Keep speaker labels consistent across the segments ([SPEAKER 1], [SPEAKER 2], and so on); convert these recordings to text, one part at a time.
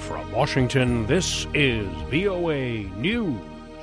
[SPEAKER 1] From Washington, this is VOA News.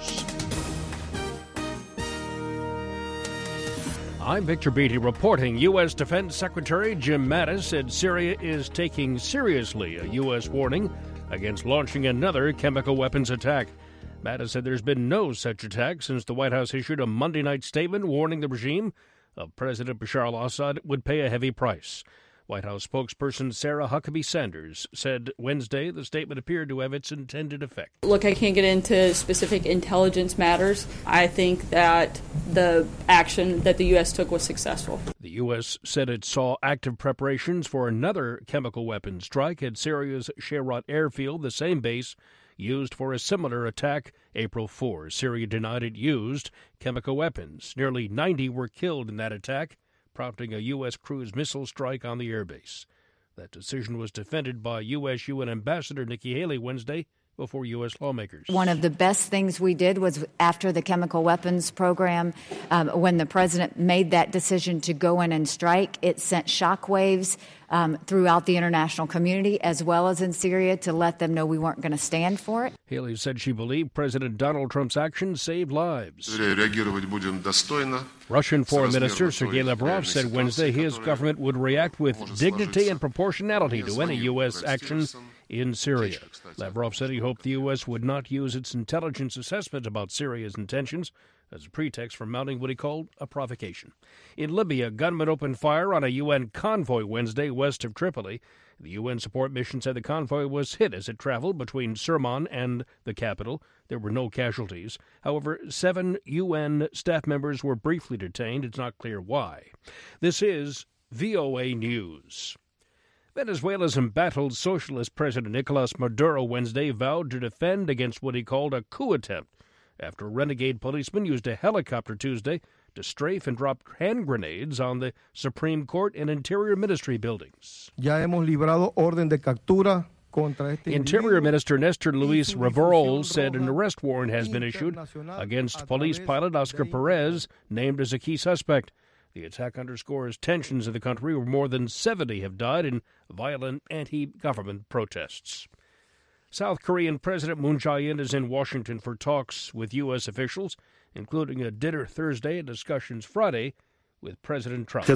[SPEAKER 1] I'm Victor Beatty reporting. U.S. Defense Secretary Jim Mattis said Syria is taking seriously a U.S. warning against launching another chemical weapons attack. Mattis said there's been no such attack since the White House issued a Monday night statement warning the regime of President Bashar al-Assad would pay a heavy price. White House spokesperson Sarah Huckabee Sanders said Wednesday the statement appeared to have its intended effect.
[SPEAKER 2] Look, I can't get into specific intelligence matters. I think that the action that the U.S. took was successful.
[SPEAKER 1] The U.S. said it saw active preparations for another chemical weapons strike at Syria's Shayrat airfield, the same base used for a similar attack April 4. Syria denied it used chemical weapons. Nearly 90 were killed in that attack, prompting a U.S. cruise missile strike on the airbase. That decision was defended by U.S. UN Ambassador Nikki Haley Wednesday before U.S. lawmakers.
[SPEAKER 3] One of the best things we did was after the chemical weapons program, when the president made that decision to go in and strike, it sent shockwaves throughout the international community as well as in Syria to let them know we weren't going to stand for it.
[SPEAKER 1] Haley said she believed President Donald Trump's actions saved lives. Russian Foreign Minister Sergei Lavrov said Wednesday his government would react with dignity and proportionality to any U.S. action in Syria. Lavrov said he hoped the U.S. would not use its intelligence assessment about Syria's intentions as a pretext for mounting what he called a provocation. In Libya, gunmen opened fire on a UN convoy Wednesday west of Tripoli. The UN support mission said the convoy was hit as it traveled between Sirman and the capital. There were no casualties. However, 7 UN staff members were briefly detained. It's not clear why. This is VOA News. Venezuela's embattled socialist President Nicolas Maduro Wednesday vowed to defend against what he called a coup attempt after renegade policemen used a helicopter Tuesday to strafe and drop hand grenades on the Supreme Court and Interior Ministry buildings. Interior Minister Nestor Luis Reverol said an arrest warrant has been issued against police pilot Oscar Perez, named as a key suspect. The attack underscores tensions in the country, where more than 70 have died in violent anti-government protests. South Korean President Moon Jae-in is in Washington for talks with U.S. officials, including a dinner Thursday and discussions Friday with President Trump.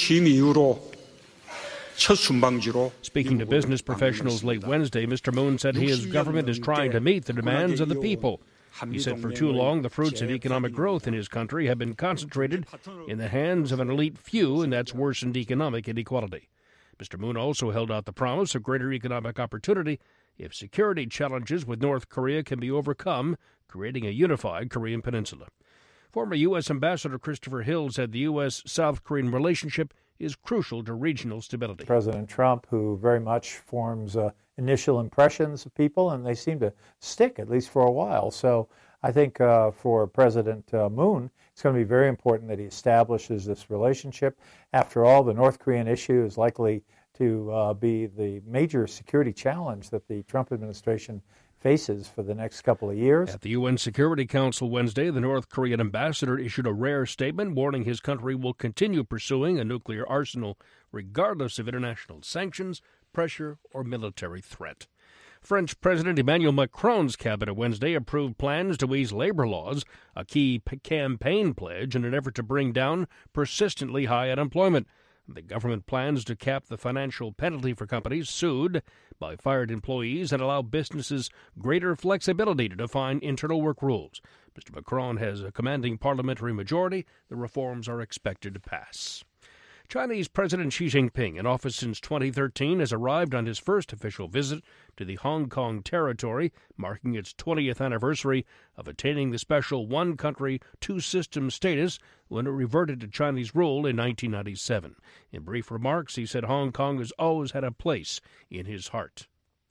[SPEAKER 1] Speaking to business professionals late Wednesday, Mr. Moon said his government is trying to meet the demands of the people. He said for too long the fruits of economic growth in his country have been concentrated in the hands of an elite few, and that's worsened economic inequality. Mr. Moon also held out the promise of greater economic opportunity if security challenges with North Korea can be overcome, creating a unified Korean peninsula. Former U.S. Ambassador Christopher Hill said the U.S.-South Korean relationship is crucial to regional stability.
[SPEAKER 4] President Trump, who very much forms initial impressions of people, and they seem to stick, at least for a while. So I think for President Moon, it's going to be very important that he establishes this relationship. After all, the North Korean issue is likely to be the major security challenge that the Trump administration faces for the next couple of years.
[SPEAKER 1] At the UN Security Council Wednesday, the North Korean ambassador issued a rare statement warning his country will continue pursuing a nuclear arsenal regardless of international sanctions, pressure, or military threat. French President Emmanuel Macron's cabinet Wednesday approved plans to ease labor laws, a key campaign pledge in an effort to bring down persistently high unemployment. The government plans to cap the financial penalty for companies sued by fired employees and allow businesses greater flexibility to define internal work rules. Mr. Macron has a commanding parliamentary majority. The reforms are expected to pass. Chinese President Xi Jinping, in office since 2013, has arrived on his first official visit to the Hong Kong territory, marking its 20th anniversary of attaining the special one country, two systems status when it reverted to Chinese rule in 1997. In brief remarks, he said Hong Kong has always had a place in his heart.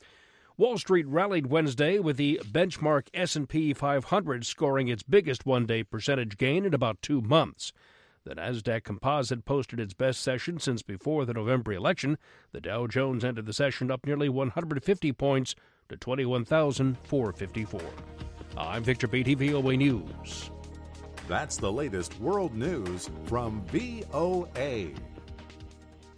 [SPEAKER 1] Wall Street rallied Wednesday with the benchmark S&P 500 scoring its biggest one-day percentage gain in about 2 months. The Nasdaq Composite posted its best session since before the November election. The Dow Jones ended the session up nearly 150 points to 21,454. I'm Victor Beatty, VOA News.
[SPEAKER 5] That's the latest world news from VOA.